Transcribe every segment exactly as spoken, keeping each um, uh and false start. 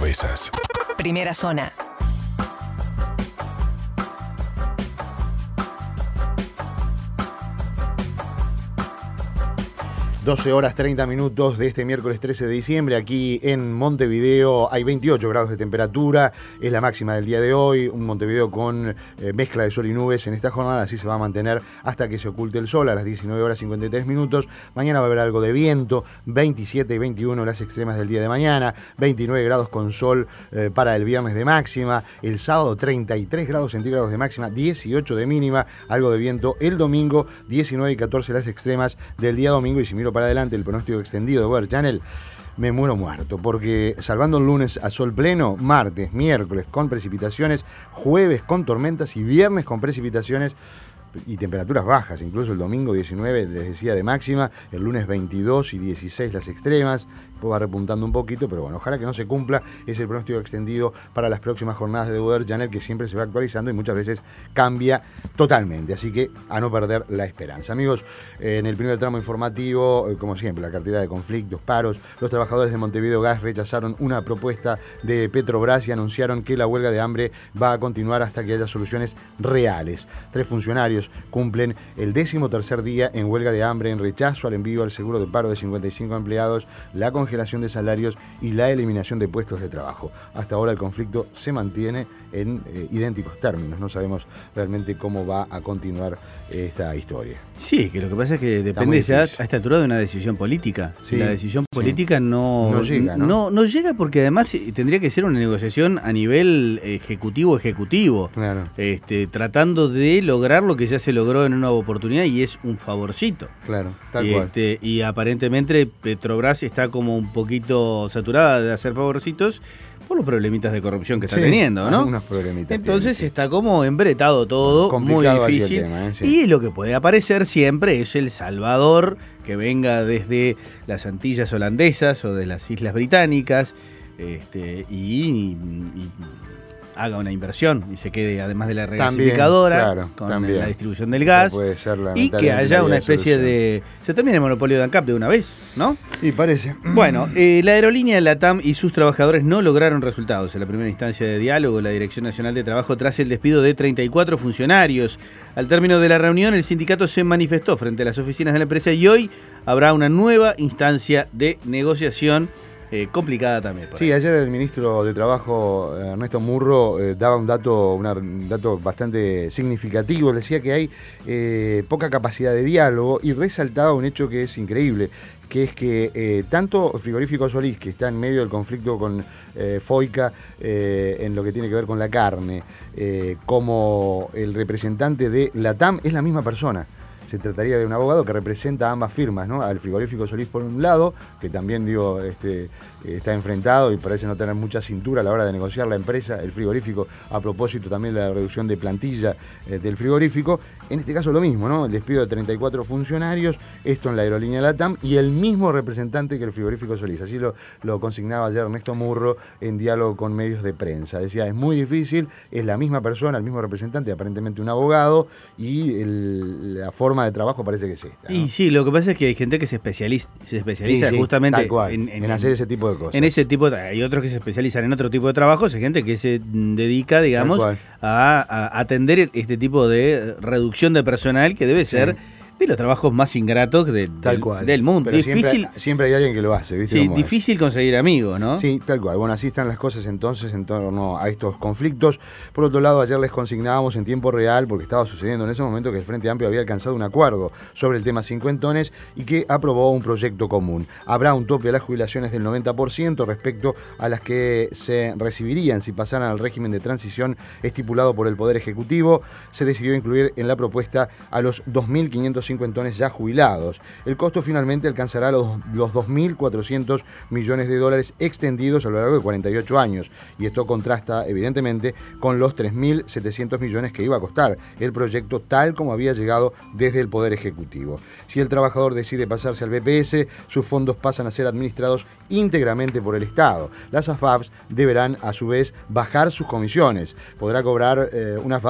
cabezas. Primera zona. doce horas treinta minutos de este miércoles trece de diciembre. Aquí en Montevideo hay veintiocho grados de temperatura. Es la máxima del día de hoy. Un Montevideo con eh, mezcla de sol y nubes en esta jornada. Así se va a mantener hasta que se oculte el sol a las diecinueve horas cincuenta y tres minutos. Mañana va a haber algo de viento. veintisiete y veintiuno las extremas del día de mañana. veintinueve grados con sol eh, para el viernes de máxima. El sábado treinta y tres grados centígrados de máxima. dieciocho de mínima. Algo de viento. El domingo diecinueve y catorce las extremas del día domingo. Y si miro para adelante el pronóstico extendido de Weather Channel, me muero muerto, porque salvando el lunes a sol pleno, martes, miércoles con precipitaciones, jueves con tormentas y viernes con precipitaciones y temperaturas bajas, incluso el domingo diecinueve, les decía, de máxima, el lunes veintidós y dieciséis las extremas, después va repuntando un poquito, pero bueno, ojalá que no se cumpla. Es el pronóstico extendido para las próximas jornadas de Weather Channel, que siempre se va actualizando y muchas veces cambia totalmente, así que a no perder la esperanza. Amigos, en el primer tramo informativo, como siempre, la cartera de conflictos, paros. Los trabajadores de Montevideo Gas rechazaron una propuesta de Petrobras y anunciaron que la huelga de hambre va a continuar hasta que haya soluciones reales. Tres funcionarios cumplen el décimo tercer día en huelga de hambre en rechazo al envío al seguro de paro de cincuenta y cinco empleados, la congelación de salarios y la eliminación de puestos de trabajo. Hasta ahora el conflicto se mantiene en eh, idénticos términos. No sabemos realmente cómo va a continuar eh, esta historia. Sí, que lo que pasa es que depende ya a esta altura de una decisión política. Sí, la decisión política sí. no, no llega, ¿no? No, no llega porque además tendría que ser una negociación a nivel ejecutivo-ejecutivo. Claro. Este, tratando de lograr lo que ya se logró en una oportunidad y es un favorcito. Claro, tal y, cual. Este, y aparentemente Petrobras está como un poquito saturada de hacer favorcitos por los problemitas de corrupción que está sí, teniendo, ¿no? Unos problemitas. Entonces tiene, sí. está como embretado todo, complicado, muy difícil. Tema, ¿eh? Sí. Y lo que puede aparecer siempre es el Salvador, que venga desde las Antillas holandesas o de las Islas Británicas, este, y, y haga una inversión y se quede, además de la regasificadora, claro, con también. la distribución del gas, puede ser y que haya una especie solución. de... Se termine el monopolio de ANCAP de una vez, ¿no? Sí, parece. Bueno, eh, la aerolínea LATAM y sus trabajadores no lograron resultados en la primera instancia de diálogo. La Dirección Nacional de Trabajo tras el despido de treinta y cuatro funcionarios. Al término de la reunión, el sindicato se manifestó frente a las oficinas de la empresa y hoy habrá una nueva instancia de negociación. Eh, complicada también. Sí, ayer el ministro de Trabajo, Ernesto Murro, eh, daba un dato, una, un dato bastante significativo. Decía que hay eh, poca capacidad de diálogo y resaltaba un hecho que es increíble, que es que eh, tanto Frigorífico Solís, que está en medio del conflicto con eh, FOICA eh, en lo que tiene que ver con la carne, eh, como el representante de LATAM, es la misma persona. Se trataría de un abogado que representa a ambas firmas, ¿no? Al Frigorífico Solís por un lado, que también digo, este, está enfrentado y parece no tener mucha cintura a la hora de negociar la empresa, el frigorífico, a propósito también de la reducción de plantilla eh, del frigorífico. En este caso lo mismo, ¿no? El despido de treinta y cuatro funcionarios, esto en la aerolínea LATAM, y el mismo representante que el Frigorífico Solís. Así lo, lo consignaba ayer Ernesto Murro en diálogo con medios de prensa. Decía, es muy difícil, es la misma persona, el mismo representante, aparentemente un abogado, y el, la forma de trabajo parece que es esta, ¿no? Y sí, lo que pasa es que hay gente que se especializa, se especializa sí, sí, justamente en, en, en hacer ese tipo de cosas. En ese tipo de, hay otros que se especializan en otro tipo de trabajos, hay gente que se dedica, digamos, a, a atender este tipo de reducción de personal que debe ser... Sí. de los trabajos más ingratos de, tal del, cual. del mundo. Pero difícil, siempre, siempre hay alguien que lo hace, ¿viste? Sí, difícil es? conseguir amigos, ¿no? Sí, tal cual. Bueno, así están las cosas entonces en torno a estos conflictos. Por otro lado, ayer les consignábamos en tiempo real, porque estaba sucediendo en ese momento, que el Frente Amplio había alcanzado un acuerdo sobre el tema cincuentones y que aprobó un proyecto común. Habrá un tope a las jubilaciones del noventa por ciento respecto a las que se recibirían si pasaran al régimen de transición estipulado por el Poder Ejecutivo. Se decidió incluir en la propuesta a los dos mil quinientos cincuentones ya jubilados. Jubilados. El costo finalmente alcanzará los, los dos mil cuatrocientos millones de dólares extendidos a lo largo de cuarenta y ocho años. Y esto contrasta, evidentemente, con los tres mil setecientos millones que iba a costar el proyecto tal como había llegado desde el Poder Ejecutivo. Si el trabajador decide pasarse al B P S, sus fondos pasan a ser administrados íntegramente por el Estado. Las A F A Ps deberán, a su vez, bajar sus comisiones. Podrá cobrar eh, una A F A P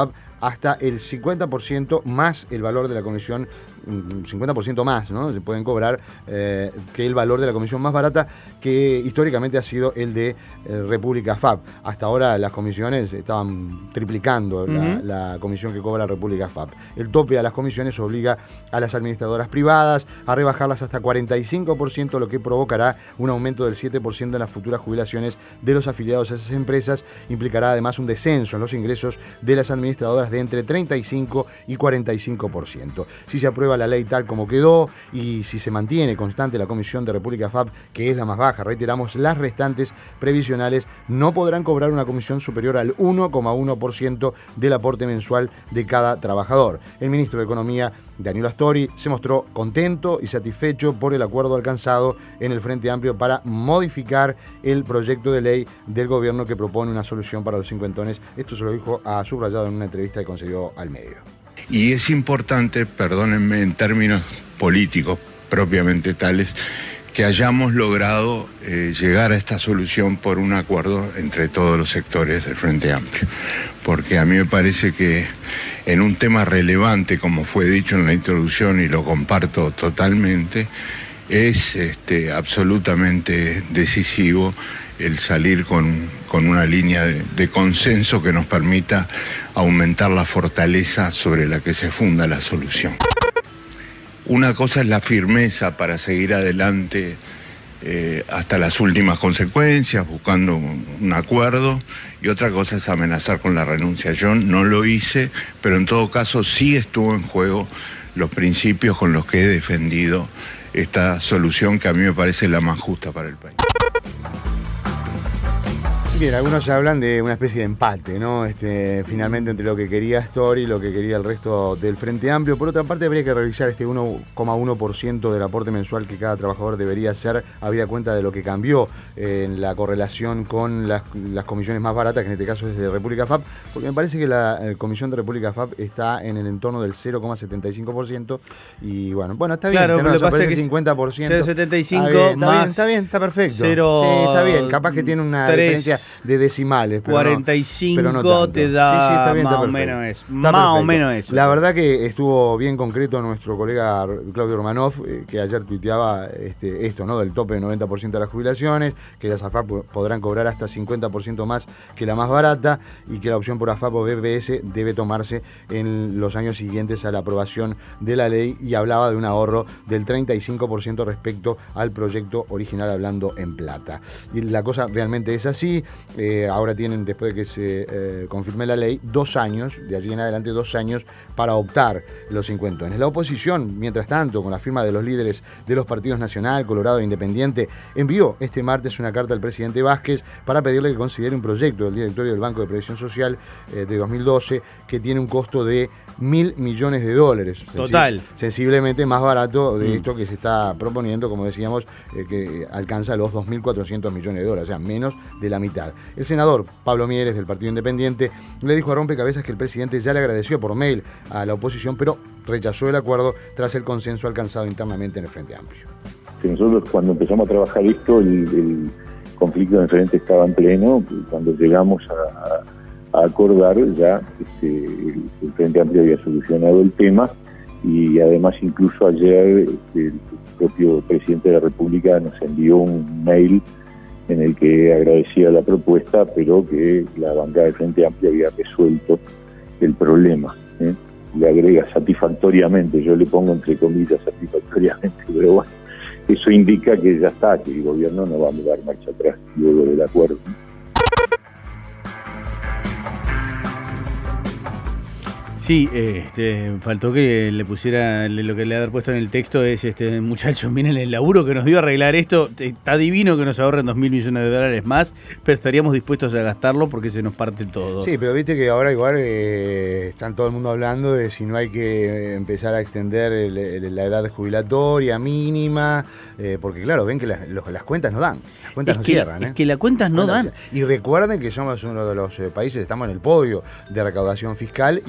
hasta el cincuenta por ciento más el valor de la comisión, cincuenta por ciento más, ¿no? Se pueden cobrar eh, que el valor de la comisión más barata, que históricamente ha sido el de eh, República F A P. Hasta ahora las comisiones estaban triplicando la, uh-huh. la comisión que cobra República F A P. El tope a las comisiones obliga a las administradoras privadas a rebajarlas hasta cuarenta y cinco por ciento, lo que provocará un aumento del siete por ciento en las futuras jubilaciones de los afiliados a esas empresas. Implicará además un descenso en los ingresos de las administradoras de entre treinta y cinco y cuarenta y cinco por ciento. Si se aprueba la ley tal como quedó y si se mantiene constante la comisión de República F A P, que es la más baja, reiteramos, las restantes previsionales no podrán cobrar una comisión superior al uno coma uno por ciento del aporte mensual de cada trabajador. El ministro de Economía, Daniel Astori, se mostró contento y satisfecho por el acuerdo alcanzado en el Frente Amplio para modificar el proyecto de ley del gobierno que propone una solución para los cincuentones. Esto se lo dijo a Subrayado en una entrevista que concedió al medio. Y es importante, perdónenme, en términos políticos propiamente tales, que hayamos logrado eh, llegar a esta solución por un acuerdo entre todos los sectores del Frente Amplio. Porque a mí me parece que en un tema relevante, como fue dicho en la introducción, y lo comparto totalmente, es este, absolutamente decisivo el salir con, con una línea de, de consenso que nos permita aumentar la fortaleza sobre la que se funda la solución. Una cosa es la firmeza para seguir adelante eh, hasta las últimas consecuencias, buscando un, un acuerdo, y otra cosa es amenazar con la renuncia. Yo no lo hice, pero en todo caso sí estuvo en juego los principios con los que he defendido esta solución, que a mí me parece la más justa para el país. Bien, algunos hablan de una especie de empate, ¿no? Este, finalmente entre lo que quería Astori y lo que quería el resto del Frente Amplio. Por otra parte, habría que revisar este uno coma uno por ciento del aporte mensual que cada trabajador debería hacer, habida cuenta de lo que cambió en la correlación con las, las comisiones más baratas, que en este caso es de República F A P, porque me parece que la comisión de República F A P está en el entorno del cero coma setenta y cinco por ciento y bueno, bueno, está bien, claro, tenés razón, pasa que cincuenta por ciento. cero coma setenta y cinco está bien, más está bien, está, bien, está perfecto. cero, sí, está bien, capaz que tiene una tres, diferencia de decimales, pero cuarenta y cinco no, pero no te da sí, sí, está bien, más está o menos eso. Está Más perfecto. o menos eso. La verdad que estuvo bien concreto nuestro colega Claudio Romanov, eh, que ayer tuiteaba este, esto, ¿no? Del tope del noventa por ciento de las jubilaciones, que las A F A P podrán cobrar hasta cincuenta por ciento más que la más barata, y que la opción por A F A P o B P S debe tomarse en los años siguientes a la aprobación de la ley, y hablaba de un ahorro del treinta y cinco por ciento respecto al proyecto original, hablando en plata. Y la cosa realmente es así. Eh, ahora tienen, después de que se eh, confirme la ley, dos años, de allí en adelante dos años, para optar los cincuentones. La oposición, mientras tanto, con la firma de los líderes de los partidos Nacional, Colorado e Independiente, envió este martes una carta al presidente Vázquez para pedirle que considere un proyecto del directorio del Banco de Previsión Social eh, de dos mil doce, que tiene un costo de mil millones de dólares. Total. Sensiblemente más barato de mm. esto que se está proponiendo, como decíamos, eh, que alcanza los dos mil cuatrocientos millones de dólares, o sea, menos de la mitad. El senador Pablo Mieres, del Partido Independiente, le dijo a Rompecabezas que el presidente ya le agradeció por mail a la oposición, pero rechazó el acuerdo tras el consenso alcanzado internamente en el Frente Amplio. Nosotros, cuando empezamos a trabajar esto, el, el conflicto en el Frente estaba en pleno. Cuando llegamos a, a acordar, ya este, el, el Frente Amplio había solucionado el tema, y además incluso ayer este, el propio presidente de la República nos envió un mail en el que agradecía la propuesta, pero que la bancada del Frente Amplio había resuelto el problema. ¿eh? Le agrega satisfactoriamente, yo le pongo entre comillas satisfactoriamente, pero bueno, eso indica que ya está, que el gobierno no va a dar marcha atrás luego del acuerdo. Sí, este, faltó que le pusiera, lo que le ha puesto en el texto es, este, muchachos, miren el laburo que nos dio arreglar esto, está divino que nos ahorren dos mil millones de dólares más, pero estaríamos dispuestos a gastarlo porque se nos parte todo. Sí, pero viste que ahora igual eh, están todo el mundo hablando de si no hay que empezar a extender el, el, la edad jubilatoria mínima, eh, porque claro, ven que las, los, las cuentas no dan, las cuentas es no que, cierran. Es ¿eh? que las cuentas no dan. Y recuerden que somos uno de los eh, países, estamos en el podio de recaudación fiscal, y que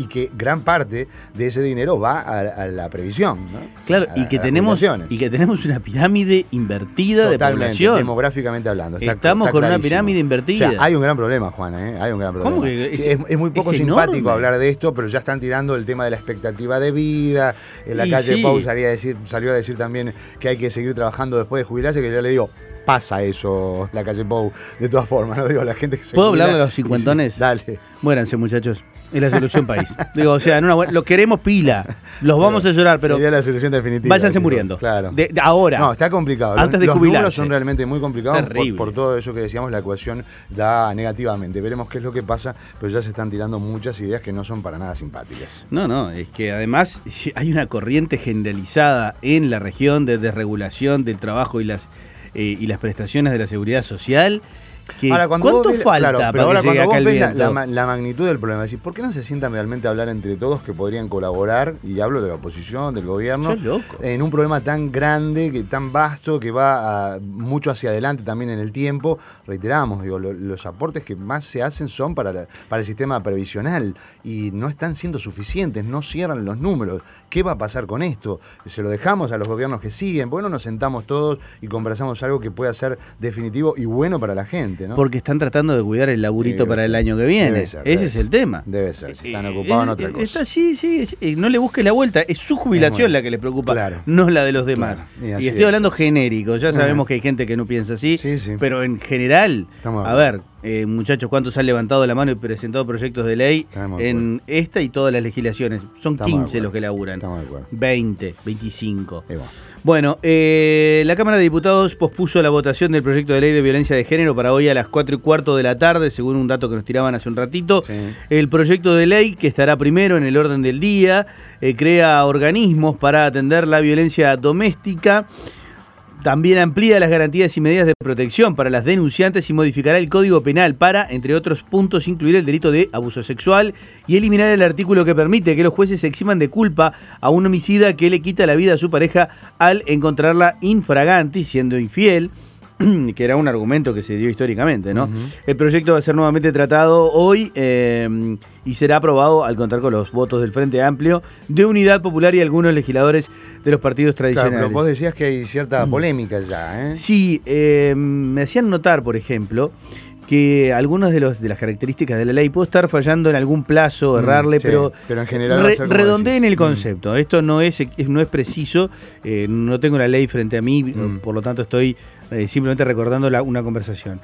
gran parte de ese dinero va a, a la previsión, ¿no? Claro, a, y que a tenemos y que tenemos una pirámide invertida Totalmente, de población. Demográficamente hablando. Está, Estamos está con clarísimo. una pirámide invertida. O sea, hay un gran problema, Juana, ¿eh? Hay un gran problema. ¿Cómo que es, es, es muy poco es simpático enorme. hablar de esto, pero ya están tirando el tema de la expectativa de vida. En la Y calle sí. Pau salía a decir, salió a decir también que hay que seguir trabajando después de jubilarse, que yo le digo, pasa eso, la calle Pau, de todas formas, no digo la gente que se ¿Puedo jubila, hablarle a los cincuentones? Sí, dale. Muéranse, muchachos. Es la solución país. Digo, o sea, en una buena, lo queremos pila. Los vamos Pero a llorar, pero sería la solución definitiva. váyanse decís, muriendo. Claro. De, de ahora. No, está complicado. Antes los, de los jubilarse. números son realmente muy complicados por, Terrible. por todo eso que decíamos, la ecuación da negativamente. Veremos qué es lo que pasa, pero ya se están tirando muchas ideas que no son para nada simpáticas. No, no, es que además hay una corriente generalizada en la región de desregulación del trabajo y las eh, y las prestaciones de la seguridad social. Que, Ahora, cuando ¿Cuánto vos ves, falta claro, para pero ahora que llegue cuando acá vos el ves la, viento? la, la magnitud del problema, decís, ¿por qué no se sientan realmente a hablar entre todos que podrían colaborar? Y hablo de la oposición, del gobierno, Sos loco. en un problema tan grande, que tan vasto, que va a, mucho hacia adelante también en el tiempo. Reiteramos, digo, lo, los aportes que más se hacen son para, la, para el sistema previsional y no están siendo suficientes, no cierran los números. ¿Qué va a pasar con esto? ¿Se lo dejamos a los gobiernos que siguen? Bueno, nos sentamos todos y conversamos algo que pueda ser definitivo y bueno para la gente, ¿no? Porque están tratando de cuidar el laburito Debe para ser. el año que viene. Debe ser, Ese debe es ser. el tema. Debe ser, si están Eh, ocupados en es- otra cosa. Está, sí, sí, es- eh, no le busque la vuelta. Es su jubilación bueno. la que les preocupa, Claro. no la de los demás. Claro, y Y, así estoy es. hablando genérico. Ya sabemos Ajá. que hay gente que no piensa así. Sí, sí. Pero en general, Estamos de a ver, eh, muchachos, ¿cuántos han levantado la mano y presentado proyectos de ley Estamos de en esta y todas las legislaciones? Son Estamos de quince acuerdo. los que laburan. Estamos de acuerdo. veinte, veinticinco. Ahí va. Bueno, eh, la Cámara de Diputados pospuso la votación del proyecto de ley de violencia de género para hoy a las cuatro y cuarto de la tarde, según un dato que nos tiraban hace un ratito. Sí. El proyecto de ley, que estará primero en el orden del día, eh, crea organismos para atender la violencia doméstica. También amplía las garantías y medidas de protección para las denunciantes y modificará el Código Penal para, entre otros puntos, incluir el delito de abuso sexual y eliminar el artículo que permite que los jueces se eximan de culpa a un homicida que le quita la vida a su pareja al encontrarla infraganti, siendo infiel, que era un argumento que se dio históricamente, ¿no? Ujú. El proyecto va a ser nuevamente tratado hoy eh, y será aprobado al contar con los votos del Frente Amplio, de Unidad Popular y algunos legisladores de los partidos Claro, tradicionales. pero vos decías que hay cierta polémica ya, ¿eh? Sí, eh, me hacían notar, por ejemplo, que algunas de, los, de las características de la ley, puedo estar fallando en algún plazo, Mm, errarle, sí, pero, pero en general va a re- ser como redondeen decís. el concepto. Esto no es, es- no es preciso, eh, no tengo la ley frente a mí, Mm. por lo tanto estoy eh, simplemente recordando la- una conversación.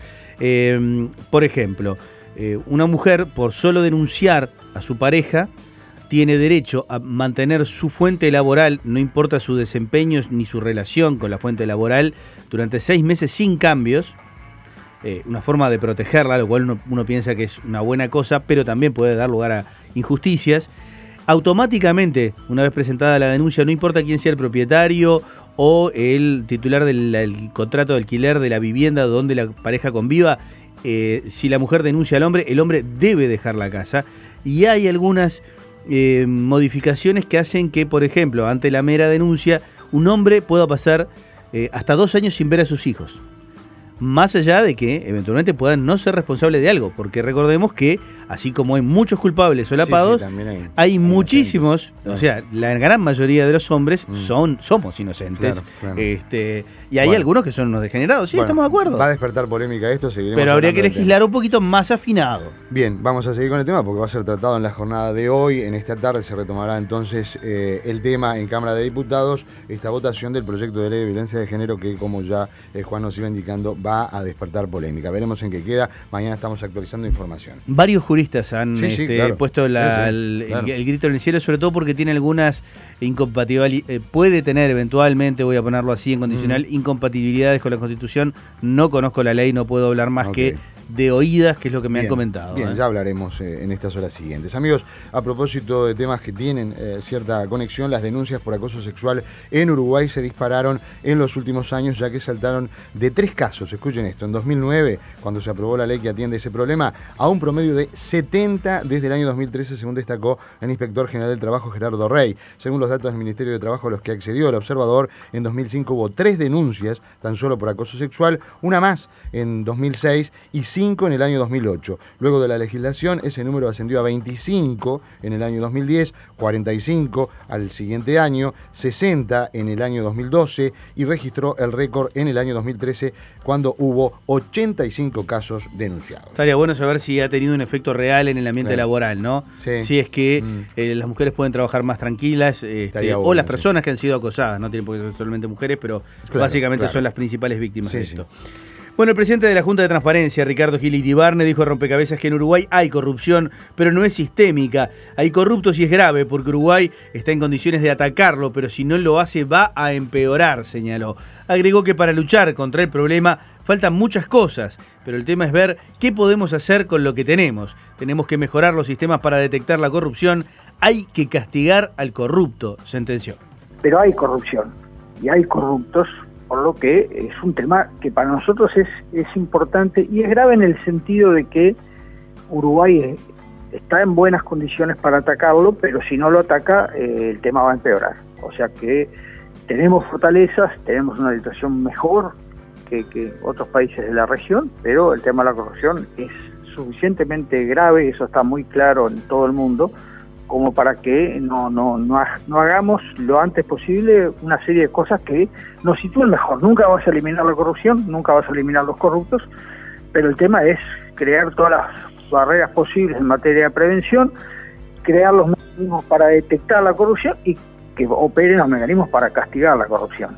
Eh, por ejemplo, eh, una mujer, por solo denunciar a su pareja, tiene derecho a mantener su fuente laboral, no importa su desempeño ni su relación con la fuente laboral, durante seis meses sin cambios. Eh, una forma de protegerla, lo cual uno, uno piensa que es una buena cosa, pero también puede dar lugar a injusticias. Automáticamente, una vez presentada la denuncia, no importa quién sea el propietario o el titular del el contrato de alquiler de la vivienda donde la pareja conviva, eh, si la mujer denuncia al hombre, el hombre debe dejar la casa. Y hay algunas eh, modificaciones que hacen que, por ejemplo, ante la mera denuncia, un hombre pueda pasar eh, hasta dos años sin ver a sus hijos. Más allá de que eventualmente puedan no ser responsables de algo, porque recordemos que, así como hay muchos culpables solapados, Sí, sí, también hay- hay hay muchísimos, inocentes. o sea, la gran mayoría de los hombres Mm. son somos inocentes, Claro, claro. este y hay Bueno. algunos que son unos degenerados, sí, Bueno, estamos de acuerdo, Va a despertar polémica esto, seguiremos pero habría que hablando del legislar tema. un poquito más afinado. Bien, vamos a seguir con el tema porque va a ser tratado en la jornada de hoy. En esta tarde se retomará entonces eh, el tema en Cámara de Diputados, esta votación del proyecto de ley de violencia de género que, como ya eh, Juan nos iba indicando, va a despertar polémica. Veremos en qué queda. Mañana estamos actualizando información. Varios juristas han Sí, sí, este, claro. puesto la- Sí, sí, el, claro. el grito en el cielo, sobre todo porque tiene algunas incompatibilidades, puede tener eventualmente, voy a ponerlo así en condicional, incompatibilidades con la Constitución. No conozco la ley, no puedo hablar más Ok. que de oídas, que es lo que me Bien, han comentado. Bien, ¿eh? ya hablaremos eh, en estas horas siguientes. Amigos, a propósito de temas que tienen eh, cierta conexión, las denuncias por acoso sexual en Uruguay se dispararon en los últimos años, ya que saltaron de tres casos. Escuchen esto, en dos mil nueve, cuando se aprobó la ley que atiende ese problema, a un promedio de setenta desde el año dos mil trece, según destacó el inspector general del trabajo Gerardo Rey. Según los datos del Ministerio de Trabajo a los que accedió el observador, en dos mil cinco hubo tres denuncias tan solo por acoso sexual, una más en dos mil seis y cinco cinco en el año dos mil ocho. Luego de la legislación, ese número ascendió a veinticinco en el año dos mil diez, cuarenta y cinco al siguiente año, sesenta en el año dos mil doce y registró el récord en el año dos mil trece cuando hubo ochenta y cinco casos denunciados. Estaría bueno saber si ha tenido un efecto real en el ambiente claro. laboral, ¿no? Sí. Si es que mm. eh, las mujeres pueden trabajar más tranquilas, este, o bueno, las personas sí. que han sido acosadas, no tienen por qué ser solamente mujeres, pero claro, básicamente claro. son las principales víctimas sí, de esto. Sí. Bueno, el presidente de la Junta de Transparencia, Ricardo Gil Iribarne, dijo a Rompecabezas que en Uruguay hay corrupción, pero no es sistémica. Hay corruptos y es grave, porque Uruguay está en condiciones de atacarlo, pero si no lo hace va a empeorar, señaló. Agregó que para luchar contra el problema faltan muchas cosas, pero el tema es ver qué podemos hacer con lo que tenemos. Tenemos que mejorar los sistemas para detectar la corrupción. Hay que castigar al corrupto, sentenció. Pero hay corrupción y hay corruptos, por lo que es un tema que para nosotros es, es importante y es grave en el sentido de que Uruguay está en buenas condiciones para atacarlo, pero si no lo ataca, eh, el tema va a empeorar. O sea que tenemos fortalezas, tenemos una situación mejor que, que otros países de la región, pero el tema de la corrupción es suficientemente grave, eso está muy claro en todo el mundo, como para que no, no, no, ha, no hagamos lo antes posible una serie de cosas que nos sitúen mejor. Nunca vas a eliminar la corrupción, nunca vas a eliminar los corruptos, pero el tema es crear todas las barreras posibles en materia de prevención, crear los mecanismos para detectar la corrupción y que operen los mecanismos para castigar la corrupción.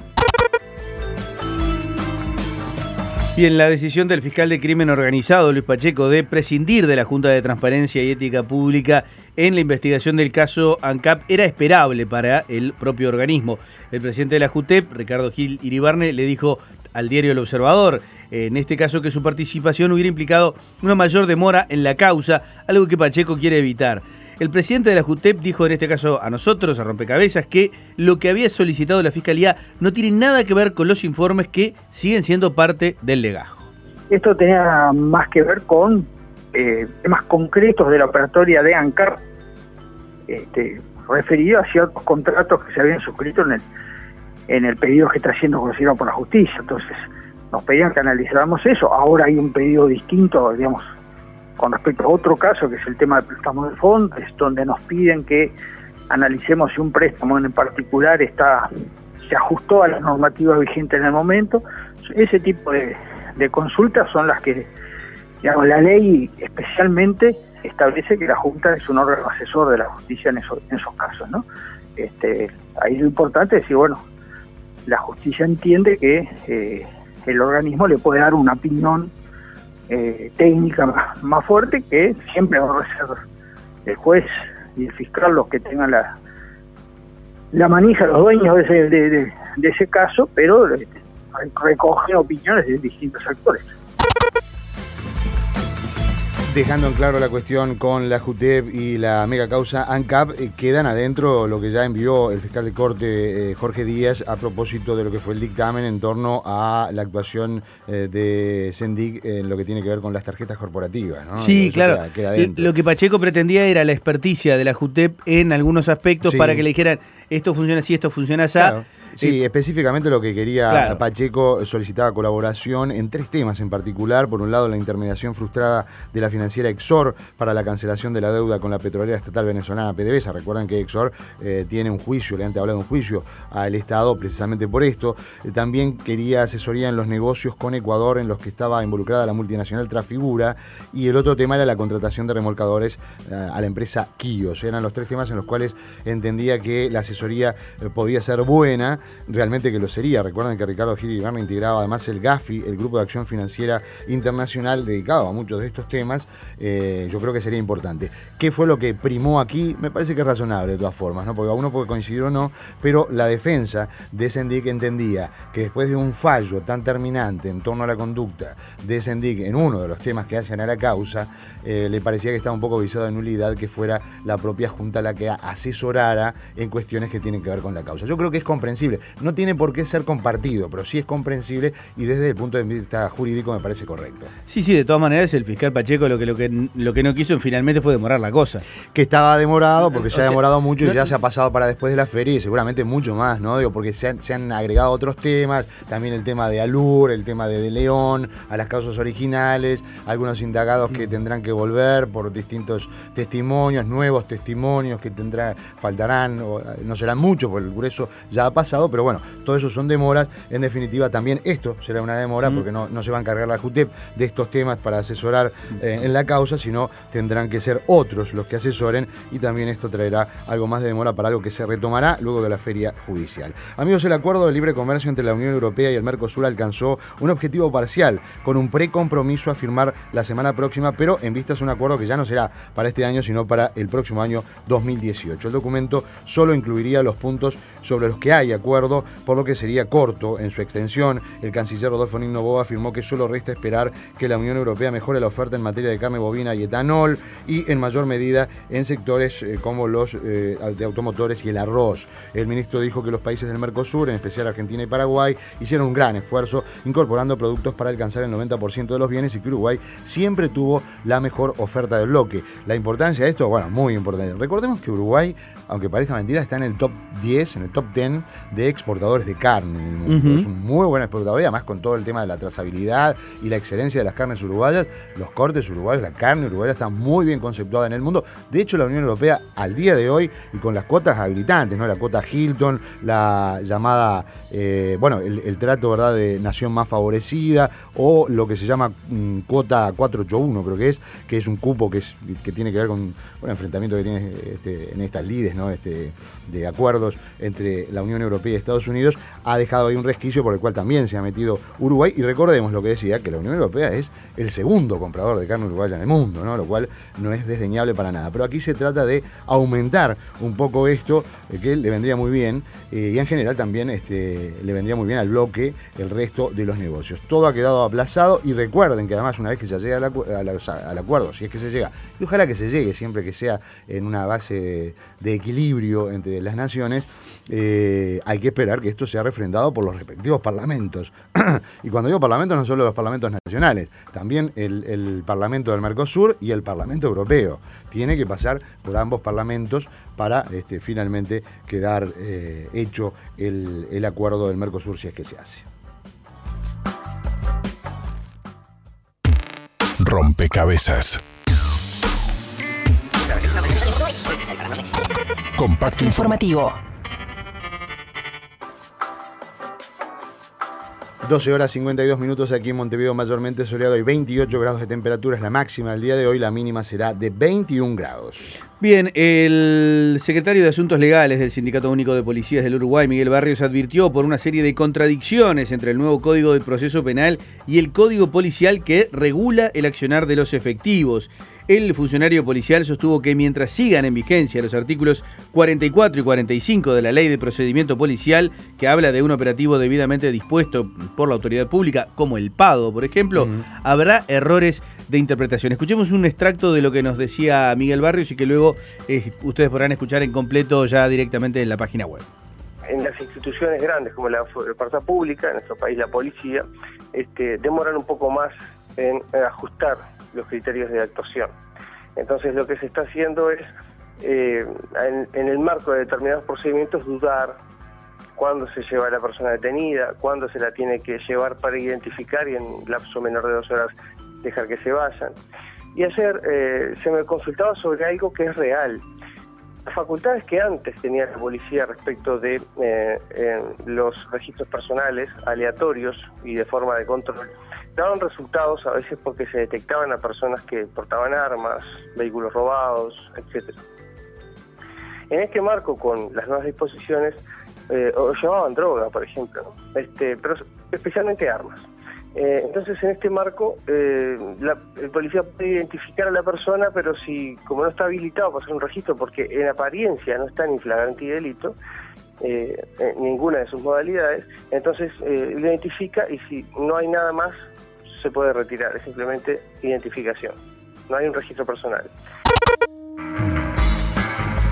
Bien, la decisión del fiscal de crimen organizado, Luis Pacheco, de prescindir de la Junta de Transparencia y Ética Pública en la investigación del caso ANCAP era esperable para el propio organismo. El presidente de la JUTEP, Ricardo Gil Iribarne, le dijo al diario El Observador, en este caso, que su participación hubiera implicado una mayor demora en la causa, algo que Pacheco quiere evitar. El presidente de la JUTEP dijo en este caso a nosotros, a Rompecabezas, que lo que había solicitado la Fiscalía no tiene nada que ver con los informes que siguen siendo parte del legajo. Esto tenía más que ver con eh, temas concretos de la operatoria de ANCAP, este, referido a ciertos contratos que se habían suscrito en el, en el pedido que está siendo considerado por la justicia. Entonces nos pedían que analizáramos eso. Ahora hay un pedido distinto, digamos, con respecto a otro caso, que es el tema del préstamo de fondos, donde nos piden que analicemos si un préstamo en particular está se ajustó a las normativas vigentes en el momento. Ese tipo de, de consultas son las que, digamos, la ley especialmente establece que la Junta es un órgano asesor de la justicia en esos, en esos casos, ¿no? Este, ahí lo importante es decir, bueno, la justicia entiende que eh, el organismo le puede dar una opinión Eh, técnica más, más fuerte, que siempre va a ser el juez y el fiscal los que tengan la la manija, los dueños de ese, de, de, de ese caso, pero eh, recogen opiniones de distintos actores. Dejando en claro la cuestión con la JUTEP y la mega causa ANCAP, eh, quedan adentro lo que ya envió el fiscal de corte eh, Jorge Díaz a propósito de lo que fue el dictamen en torno a la actuación eh, de Sendic en lo que tiene que ver con las tarjetas corporativas, ¿no? Sí, Eso claro. Queda, queda lo que Pacheco pretendía era la experticia de la JUTEP en algunos aspectos, sí, para que le dijeran esto funciona así, esto funciona así. Claro. Sí, eh, específicamente lo que quería claro. Pacheco solicitaba colaboración en tres temas en particular. Por un lado, la intermediación frustrada de la financiera Exor para la cancelación de la deuda con la petrolera estatal venezolana PDVSA. Recuerdan que Exor eh, tiene un juicio, le han hablado de un juicio al Estado precisamente por esto. Eh, también quería asesoría en los negocios con Ecuador en los que estaba involucrada la multinacional Trafigura. Y el otro tema era la contratación de remolcadores eh, a la empresa Kios. Eran los tres temas en los cuales entendía que la asesoría eh, podía ser buena. Realmente que lo sería. Recuerden que Ricardo Gil Iribarne integraba además el GAFI, el Grupo de Acción Financiera Internacional, dedicado a muchos de estos temas. Eh, yo creo que sería importante. ¿Qué fue lo que primó aquí? Me parece que es razonable de todas formas, ¿no? Porque a uno puede coincidir o no, pero la defensa de Sendic entendía que después de un fallo tan terminante en torno a la conducta de Sendic en uno de los temas que hacen a la causa, eh, le parecía que estaba un poco visado de nulidad que fuera la propia Junta la que asesorara en cuestiones que tienen que ver con la causa. Yo creo que es comprensible comprensible. No tiene por qué ser compartido, pero sí es comprensible y desde el punto de vista jurídico me parece correcto. Sí, sí, de todas maneras el fiscal Pacheco lo que, lo que, lo que no quiso finalmente fue demorar la cosa. Que estaba demorado, porque se ha demorado mucho y no, ya se ha pasado para después de la feria y seguramente mucho más, ¿no? Digo, porque se han, se han agregado otros temas, también el tema de Alur, el tema de De León, a las causas originales, algunos indagados que tendrán que volver por distintos testimonios, nuevos testimonios que tendrá, faltarán, o, no serán muchos, porque el grueso ya ha pasado, pero bueno, todo eso son demoras. En definitiva, también esto será una demora, porque no, no se va a encargar la JUTEP de estos temas para asesorar eh, en la causa, sino tendrán que ser otros los que asesoren, y también esto traerá algo más de demora para algo que se retomará luego de la feria judicial. Amigos, el acuerdo de libre comercio entre la Unión Europea y el Mercosur alcanzó un objetivo parcial, con un precompromiso a firmar la semana próxima, pero en vistas a un acuerdo que ya no será para este año, sino para el próximo año dos mil dieciocho. El documento solo incluiría los puntos sobre los que hay acuerdo, por lo que sería corto en su extensión. El canciller Rodolfo Nigno Boa afirmó que solo resta esperar que la Unión Europea mejore la oferta en materia de carne bovina y etanol, y en mayor medida en sectores eh, como los eh, de automotores y el arroz. El ministro dijo que los países del Mercosur, en especial Argentina y Paraguay, hicieron un gran esfuerzo incorporando productos para alcanzar el noventa por ciento de los bienes, y que Uruguay siempre tuvo la mejor oferta del bloque. La importancia de esto, bueno, muy importante. Recordemos que Uruguay, aunque parezca mentira, está en el top diez, en el top diez de exportadores de carne en el mundo. Uh-huh. Es un muy buen exportador, y además con todo el tema de la trazabilidad y la excelencia de las carnes uruguayas, los cortes uruguayos, la carne uruguaya está muy bien conceptuada en el mundo. De hecho, la Unión Europea al día de hoy, y con las cuotas habilitantes, ¿no? La cuota Hilton, la llamada, eh, bueno, el, el trato, ¿verdad?, de nación más favorecida, o lo que se llama mm, cuota cuatrocientos ochenta y uno, creo que es, que es un cupo que, es, que tiene que ver con un bueno, enfrentamiento que tiene este, en estas lides, ¿no? Este, de acuerdos entre la Unión Europea y Estados Unidos, ha dejado ahí un resquicio por el cual también se ha metido Uruguay. Y recordemos lo que decía, que la Unión Europea es el segundo comprador de carne uruguaya en el mundo, ¿no? Lo cual no es desdeñable para nada. Pero aquí se trata de aumentar un poco esto, eh, que le vendría muy bien, eh, y en general también este, le vendría muy bien al bloque el resto de los negocios. Todo ha quedado aplazado, y recuerden que además una vez que se llega al, acu al, al acuerdo, si es que se llega, y ojalá que se llegue siempre que sea en una base de, de equilibrio entre las naciones, eh, hay que esperar que esto sea refrendado por los respectivos parlamentos. Y cuando digo parlamentos, no solo los parlamentos nacionales, también el, el Parlamento del Mercosur y el Parlamento Europeo. Tiene que pasar por ambos parlamentos para este, finalmente quedar eh, hecho el, el acuerdo del Mercosur, si es que se hace. Rompecabezas. Compacto informativo. doce horas cincuenta y dos minutos aquí en Montevideo, mayormente soleado, y veintiocho grados de temperatura es la máxima del día de hoy. La mínima será de veintiún grados. Bien, el secretario de Asuntos Legales del Sindicato Único de Policías del Uruguay, Miguel Barrios, advirtió por una serie de contradicciones entre el nuevo Código del Proceso Penal y el Código Policial que regula el accionar de los efectivos. El funcionario policial sostuvo que mientras sigan en vigencia los artículos cuarenta y cuatro y cuarenta y cinco de la Ley de Procedimiento Policial, que habla de un operativo debidamente dispuesto por la autoridad pública, como el PADO, por ejemplo, uh-huh. habrá errores de interpretación. Escuchemos un extracto de lo que nos decía Miguel Barrios y que luego eh, ustedes podrán escuchar en completo ya directamente en la página web. En las instituciones grandes como la fuerza pública, en nuestro país la policía, este, demoran un poco más en ajustar los criterios de actuación. Entonces lo que se está haciendo es, eh, en, en el marco de determinados procedimientos, dudar cuándo se lleva a la persona detenida, cuándo se la tiene que llevar para identificar y en lapso menor de dos horas dejar que se vayan. Y ayer eh, se me consultaba sobre algo que es real. Las facultades que antes tenía la policía respecto de eh, eh, los registros personales aleatorios y de forma de control daban resultados a veces porque se detectaban a personas que portaban armas, vehículos robados, etcétera. En este marco, con las nuevas disposiciones, eh, o llevaban droga, por ejemplo, ¿no? este, pero especialmente armas. Eh, entonces, en este marco, eh, la, el policía puede identificar a la persona, pero si, como no está habilitado para hacer un registro, porque en apariencia no está ni flagrante delito, eh, en ninguna de sus modalidades, entonces eh, lo identifica y si no hay nada más, se puede retirar. Es simplemente identificación. No hay un registro personal.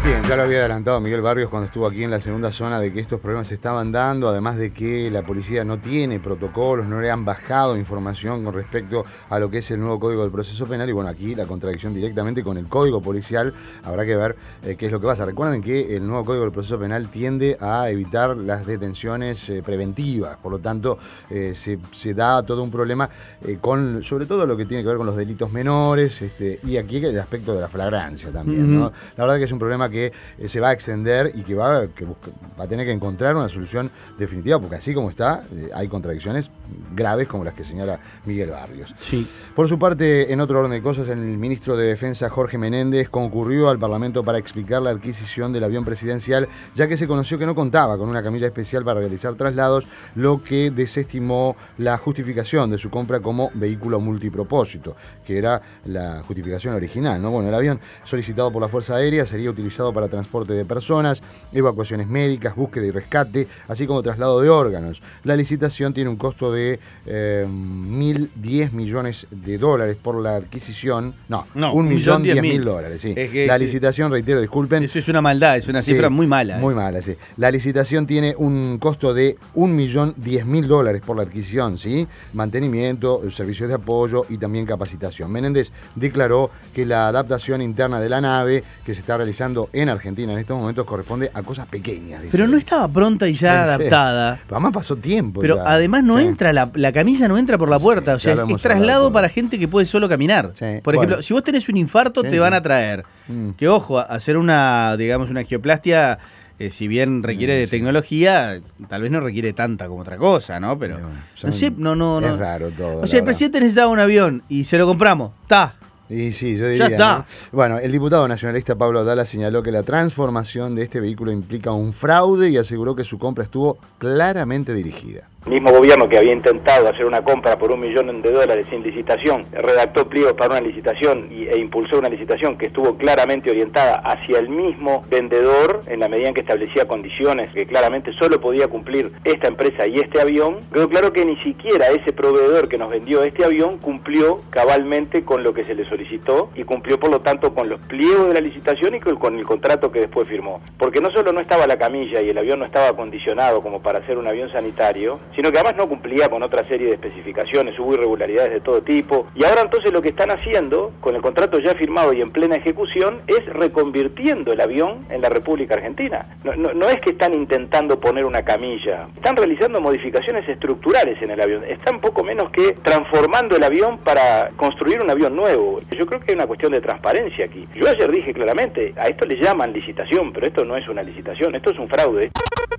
Bien, ya lo había adelantado Miguel Barrios cuando estuvo aquí en la segunda zona de que estos problemas se estaban dando, además de que la policía no tiene protocolos, no le han bajado información con respecto a lo que es el nuevo Código del Proceso Penal y bueno, aquí la contradicción directamente con el Código Policial, habrá que ver eh, qué es lo que pasa. Recuerden que el nuevo Código del Proceso Penal tiende a evitar las detenciones eh, preventivas, por lo tanto eh, se, se da todo un problema eh, con, sobre todo lo que tiene que ver con los delitos menores este, y aquí el aspecto de la flagrancia también, uh-huh. ¿no? La verdad que es un problema que eh, se va a extender y que va, que busca, va a tener que encontrar una solución definitiva, porque así como está, eh, hay contradicciones graves como las que señala Miguel Barrios. Sí. Por su parte, en otro orden de cosas, el ministro de Defensa, Jorge Menéndez, concurrió al Parlamento para explicar la adquisición del avión presidencial, ya que se conoció que no contaba con una camilla especial para realizar traslados, lo que desestimó la justificación de su compra como vehículo multipropósito, que era la justificación original, ¿no? Bueno, el avión solicitado por la Fuerza Aérea sería utilizado para transporte de personas, evacuaciones médicas, búsqueda y rescate, así como traslado de órganos. La licitación tiene un costo de eh, mil diez millones de dólares por la adquisición. No, no un millón diez mil dólares, sí. Es que, la sí. licitación, reitero, disculpen. Eso es una maldad, es una sí, cifra muy mala. Muy es. mala, sí. La licitación tiene un costo de un millón diez mil dólares por la adquisición, ¿sí? Mantenimiento, servicios de apoyo y también capacitación. Menéndez declaró que la adaptación interna de la nave que se está realizando en Argentina en estos momentos corresponde a cosas pequeñas. Dice. Pero no estaba pronta y ya sí, adaptada. Sí. Además pasó tiempo. Pero ya. además no sí. entra, la, la camilla no entra por la puerta. Sí, o sea, es, es traslado para gente que puede solo caminar. Sí. Por ejemplo, bueno. si vos tenés un infarto, sí, te van a traer. Mm. Que ojo, hacer una, digamos, una angioplastia, eh, si bien requiere mm, de sí. tecnología, tal vez no requiere tanta como otra cosa, ¿no? Pero bueno, son, no sé, no, no, no. Es raro todo. O sea, el presidente necesitaba un avión y se lo compramos. Está. Y sí, yo diría, ya está. ¿no? Bueno, el diputado nacionalista Pablo Atala señaló que la transformación de este vehículo implica un fraude y aseguró que su compra estuvo claramente dirigida. El mismo gobierno que había intentado hacer una compra por un millón de dólares sin licitación, redactó pliegos para una licitación y, e impulsó una licitación que estuvo claramente orientada hacia el mismo vendedor en la medida en que establecía condiciones que claramente solo podía cumplir esta empresa y este avión. Quedó claro que ni siquiera ese proveedor que nos vendió este avión cumplió cabalmente con lo que se le solicitó y cumplió por lo tanto con los pliegos de la licitación y con, con el contrato que después firmó. Porque no solo no estaba la camilla y el avión no estaba acondicionado como para ser un avión sanitario, sino que además no cumplía con otra serie de especificaciones, hubo irregularidades de todo tipo, y ahora entonces lo que están haciendo, con el contrato ya firmado y en plena ejecución, es reconvirtiendo el avión en la República Argentina. No, no, no es que están intentando poner una camilla, están realizando modificaciones estructurales en el avión, están poco menos que transformando el avión para construir un avión nuevo. Yo creo que hay una cuestión de transparencia aquí. Yo ayer dije claramente, a esto le llaman licitación, pero esto no es una licitación, esto es un fraude.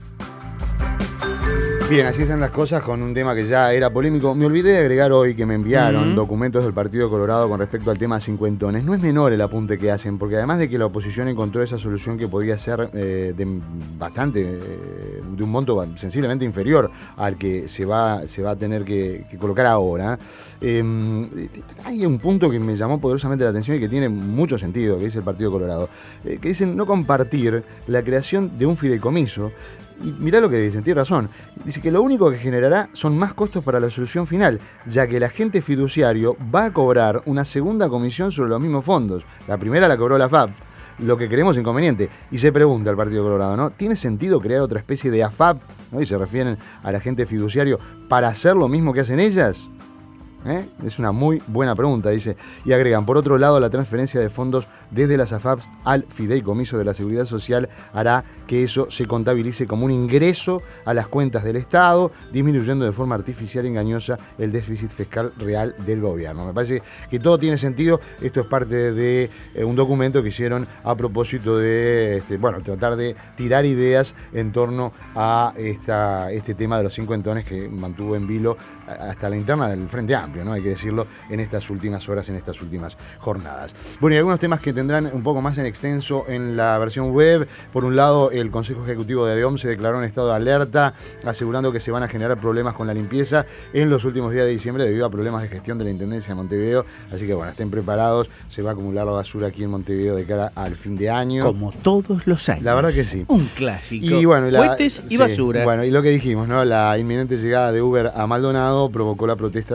Bien, así están las cosas con un tema que ya era polémico. Me olvidé de agregar hoy que me enviaron uh-huh. documentos del Partido Colorado con respecto al tema cincuentones. No es menor el apunte que hacen, porque además de que la oposición encontró esa solución que podía ser eh, de bastante, eh, de un monto sensiblemente inferior al que se va, se va a tener que, que colocar ahora, eh, hay un punto que me llamó poderosamente la atención y que tiene mucho sentido, que dice el Partido Colorado, eh, que dicen no compartir la creación de un fideicomiso. Y mirá lo que dicen, tiene razón. Dice que lo único que generará son más costos para la solución final, ya que el agente fiduciario va a cobrar una segunda comisión sobre los mismos fondos. La primera la cobró la F A P, lo que creemos inconveniente. Y se pregunta el Partido Colorado, ¿no? ¿Tiene sentido crear otra especie de A F A P, ¿no? Y se refieren al agente fiduciario, para hacer lo mismo que hacen ellas? ¿Eh? Es una muy buena pregunta, dice. Y agregan, por otro lado, la transferencia de fondos desde las A F A Ps al fideicomiso de la Seguridad Social hará que eso se contabilice como un ingreso a las cuentas del Estado, disminuyendo de forma artificial y engañosa el déficit fiscal real del gobierno. Me parece que todo tiene sentido. Esto es parte de eh, un documento que hicieron a propósito de este, bueno, tratar de tirar ideas en torno a esta, este tema de los cincuentones que mantuvo en vilo hasta la interna del Frente Amplio, ¿no? Hay que decirlo, en estas últimas horas, en estas últimas jornadas. Bueno, y algunos temas que tendrán un poco más en extenso en la versión web. Por un lado, el Consejo Ejecutivo de ADEOM se declaró en estado de alerta, asegurando que se van a generar problemas con la limpieza en los últimos días de diciembre debido a problemas de gestión de la Intendencia de Montevideo. Así que bueno, estén preparados, se va a acumular la basura aquí en Montevideo de cara al fin de año. Como todos los años. La verdad que sí. Un clásico. Y bueno, la, cohetes y sí, basura. Bueno, y lo que dijimos, ¿no? La inminente llegada de Uber a Maldonado provocó la protesta de la mitad de los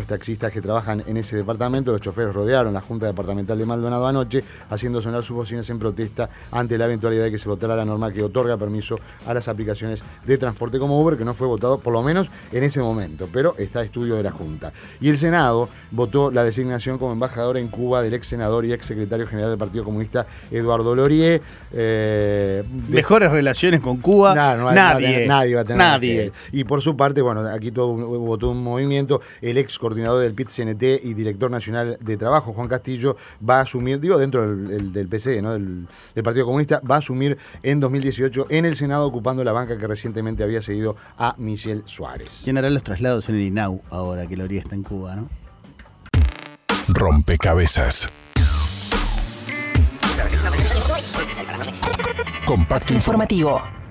los taxistas que trabajan en ese departamento. Los choferes rodearon la Junta Departamental de Maldonado anoche, haciendo sonar sus bocinas en protesta ante la eventualidad de que se votara la norma que otorga permiso a las aplicaciones de transporte como Uber, que no fue votado por lo menos en ese momento, pero está a estudio de la Junta. Y el Senado votó la designación como embajador en Cuba del ex senador y ex secretario general del Partido Comunista Eduardo Lorier. Eh, de... Mejores relaciones con Cuba, no, no, nadie, nadie va a tener. Nadie. Y por su parte, bueno, aquí todo, hubo todo un movimiento. El ex coordinador del P I T C N T y director nacional de trabajo, Juan Castillo, va a asumir, digo, dentro del, del, del P C, ¿no? del, del Partido Comunista, va a asumir en dos mil dieciocho en el Senado, ocupando la banca que recientemente había cedido a Michel Suárez. ¿Quién hará los traslados en el I N A U ahora que Lorier está en Cuba, no? Rompecabezas. Compacto informativo.